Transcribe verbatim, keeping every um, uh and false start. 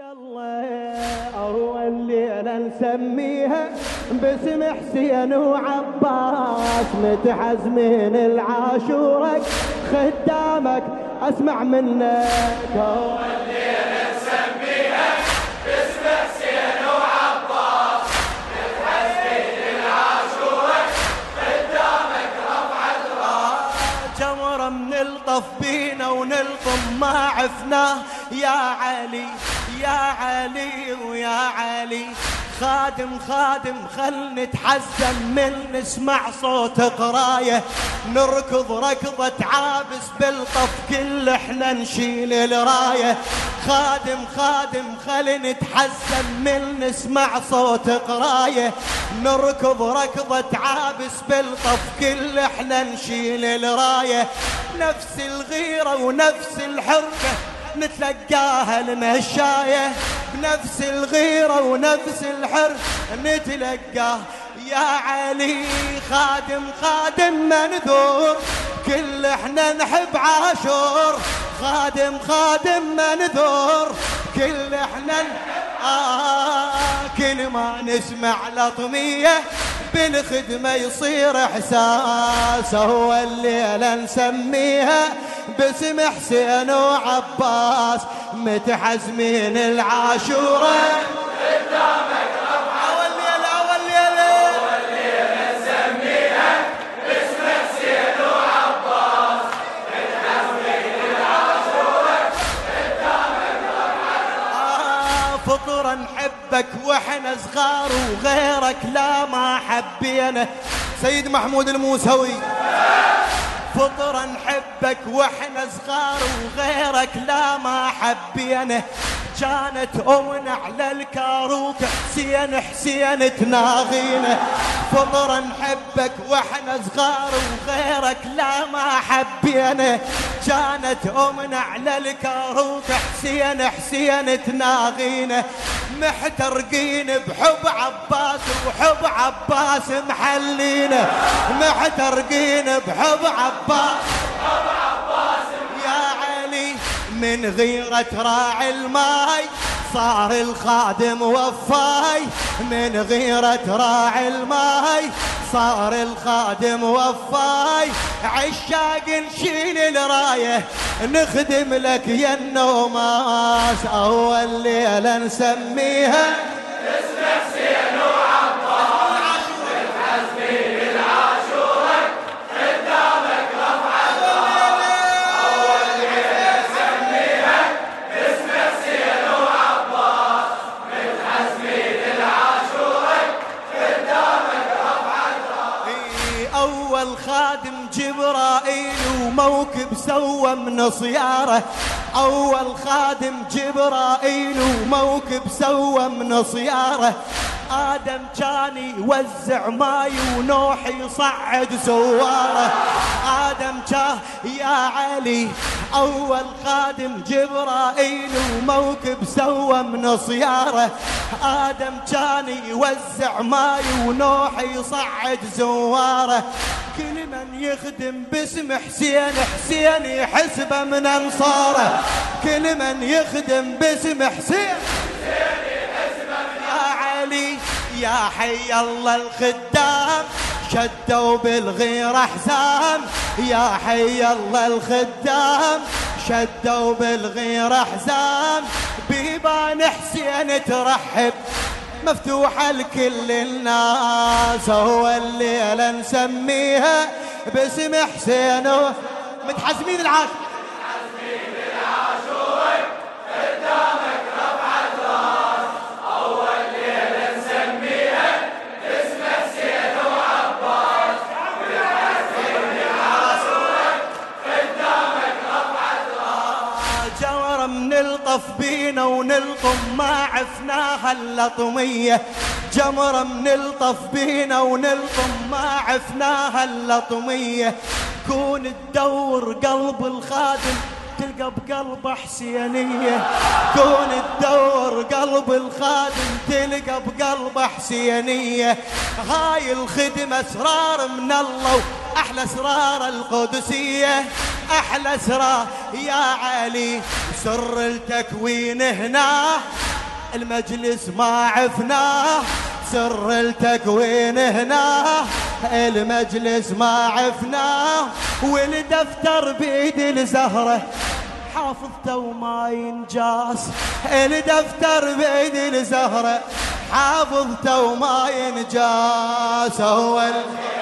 يلا أول ليلة نسميها باسم حسين وعباس، متحزمين العاشورك خدامك أسمع منك. أول ليلة نسميها باسم حسين وعباس، متحزمين العاشورك خدامك رفعت راس. جمرة بنلطف بينا ونلطم ما عفناه يا علي يا علي ويا علي. خادم خادم خل نتحزن من نسمع صوت قرايه، نركض ركضة عابس بالطف كل احنا نشيل الرايه. خادم خادم خل نتحزن من نسمع صوت قرايه، نركض ركضة عابس بالطف كل احنا نشيل الرايه. نفس الغيرة ونفس الحركة نتلقاها المشاية، بنفس الغيرة ونفس الحر نتلقاه يا علي. خادم خادم منذور كل احنا نحب عاشور، خادم خادم منذور كل احنا آه كل ما نسمع لطمية بالخدمة يصير احساس. هو الليلة نسميها باسم حسين وعباس، متحزمين العاشورة قدامك رفعت. أول ليلة أول ليلة أول ليلة نسميها باسم حسين وعباس، متحزمين العاشورة قدامك رفعت. آه فطرة نحبك واحنا صغار وغيرك لا ما حبينا. سيد محمود الموسوي فطرة نحبك واحنا صغار وغيرك لا ما حبينا. كانت أمنا على الكاروك حسين حسين تناغينا. فطرة نحبك واحنا صغار وغيرك لا ما حبينا. كانت أمنا على الكاروك حسين حسين تناغينا. محترقين بحب عباس وحب عباس محلينا، محترقين بحب عباس حب عباس يا علي. من غيرة راعي الماي صار الخادم وفاي، من غيرة راعي الماي صار الخادم وفاي. عشاق نشيل الراية نخدم لك يا النوماس. أول ليلة نسميها باسم حسين وعباس، متحزمين العاشورة قدامك رفعت راس. أول ليلة نسميها باسم حسين وعباس، متحزمين العاشورة قدامك رفعت راس. أول خادم جبرائيل وموكب سوى من صياره. أول خادم جبرائيل وموكب سوى من صياره. آدم كان يوزع ماي ونوح يصعد سواره. آدم كان يا علي أول خادم جبرائيل وموكب سوى من صياره. آدم كان يوزع ماي ونوح يصعد زواره. كل من يخدم باسم حسين حسين يحسبه من أنصاره. كل من يخدم باسم حسين حسين يحسبه من يا علي يا حي الله الخدام شدوا بالغير حزام. يا حي الله الخدام شدوا بالغير حزام. بيبان حسين ترحب مفتوحة لكل الناس. هو الليلة نسميها باسم حسين متحزمين العاشور، متحزمين العاشورة قدامك رفعت راس. أول ليلة نسميها باسم حسين وعباس، متحزمين العاشورة قدامك رفعت راس. جمرة بنلطف بينا ونلطم ما عفناها اللطمية. جمرة بنلطف بينا ونلطم ما عفناها اللطمية. كون تدور قلب الخادم تلقى بقلبه حسينية. كون تدور قلب الخادم تلقى بقلبه حسينية. هاي الخدمة اسرار من الله احلى اسرار القدسية. احلى اسرار يا علي سر التكوين هنا المجلس ما عفناه سر التكوين هنا، المجلس ما عفناه والدفتر بيد الزهرة حافظته وما ينجاس، الدفتر بيد الزهرة حافظته وما ينجاس. هو الخير